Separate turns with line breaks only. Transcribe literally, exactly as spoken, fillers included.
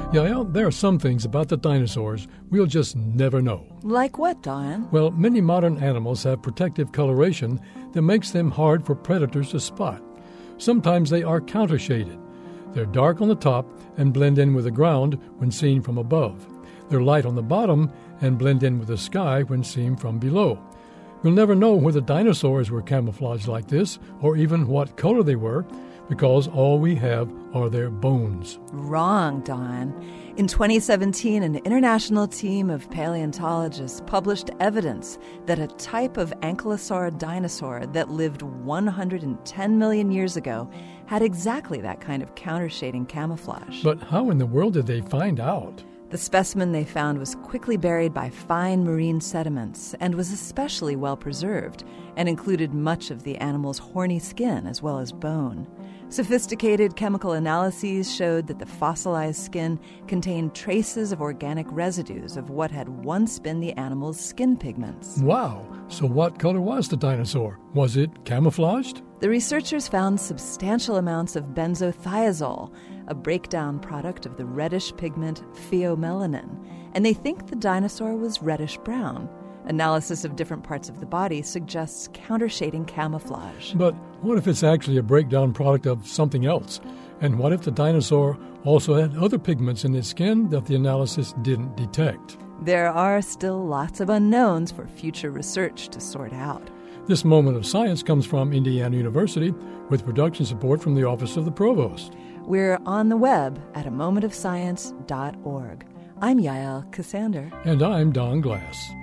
Yeah, there are some things about the dinosaurs we'll just never know.
Like what, Don?
Well, many modern animals have protective coloration that makes them hard for predators to spot. Sometimes they are countershaded. They're dark on the top and blend in with the ground when seen from above. They're light on the bottom and blend in with the sky when seen from below. We'll never know whether dinosaurs were camouflaged like this or even what color they were, because all we have are their bones.
Wrong, Don. In twenty seventeen, an international team of paleontologists published evidence that a type of ankylosaur dinosaur that lived one hundred ten million years ago had exactly that kind of countershading camouflage.
But how in the world did they find out?
The specimen they found was quickly buried by fine marine sediments and was especially well preserved and included much of the animal's horny skin as well as bone. Sophisticated chemical analyses showed that the fossilized skin contained traces of organic residues of what had once been the animal's skin pigments.
Wow! So what color was the dinosaur? Was it camouflaged?
The researchers found substantial amounts of benzothiazole, a breakdown product of the reddish pigment pheomelanin, and they think the dinosaur was reddish-brown. Analysis of different parts of the body suggests countershading camouflage.
But what if it's actually a breakdown product of something else? And what if the dinosaur also had other pigments in its skin that the analysis didn't detect?
There are still lots of unknowns for future research to sort out.
This Moment of Science comes from Indiana University with production support from the Office of the Provost.
We're on the web at a moment of science dot org. I'm Yael Cassander.
And I'm Don Glass.